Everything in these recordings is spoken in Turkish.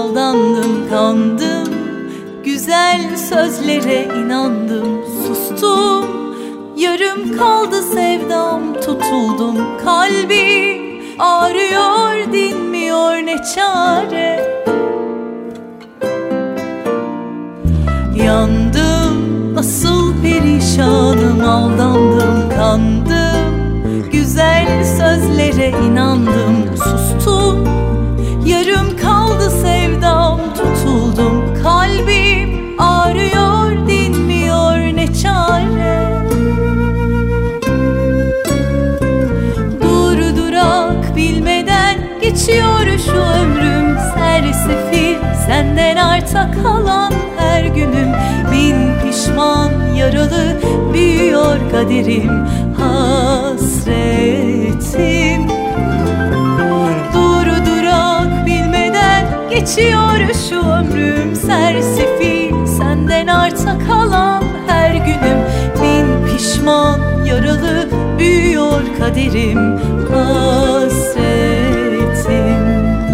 aldandım, kandım, güzel sözlere inandım, sustum. Yarım kaldı sevdam, tutuldum, kalbim ağrıyor, dinmiyor, ne çare. Yandım, nasıl perişanım, aldandım, kandım, güzel sözlere inandım, sustum. Yarım kaldı sevdam, tutuldum, kalbim ağrıyor, dinmiyor, ne çare. Durdurak bilmeden geçiyor şu ömrüm, sersefil senden arta kalan her günüm. Bin pişman yaralı, büyüyor kaderim, hasretim. Durdurak bilmeden geçiyor şu ömrüm, sersefil senden arta kalan her günüm. Bin pişman yaralı, büyüyor kaderim, hasretim.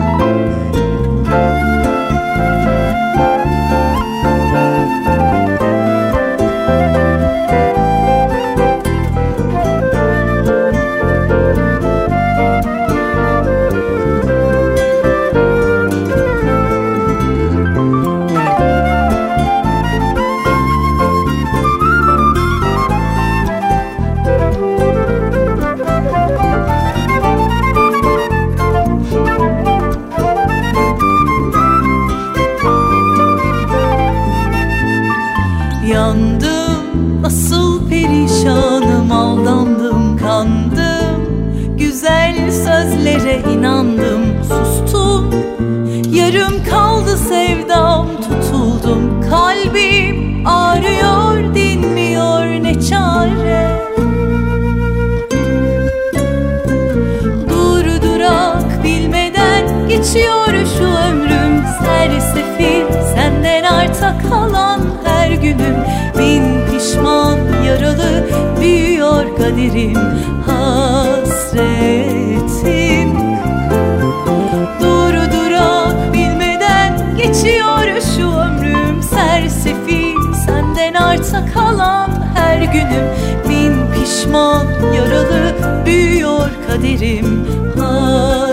Yandım, nasıl perişanım, aldandım, kandım, güzel sözlere inandım, sustum. Yarım kaldı sevdam, tutuldum, kalbim ağrıyor, dinmiyor, ne çare. Durdurak bilmeden geçiyor şu ömrüm, sersefil senden arta kalan her günüm. Bin pişman yaralı, büyüyor kaderim, hasretim. Durdurak bilmeden geçiyor şu ömrüm, sersefil senden arta kalan her günüm. Bin pişman yaralı, büyüyor kaderim, hasretim.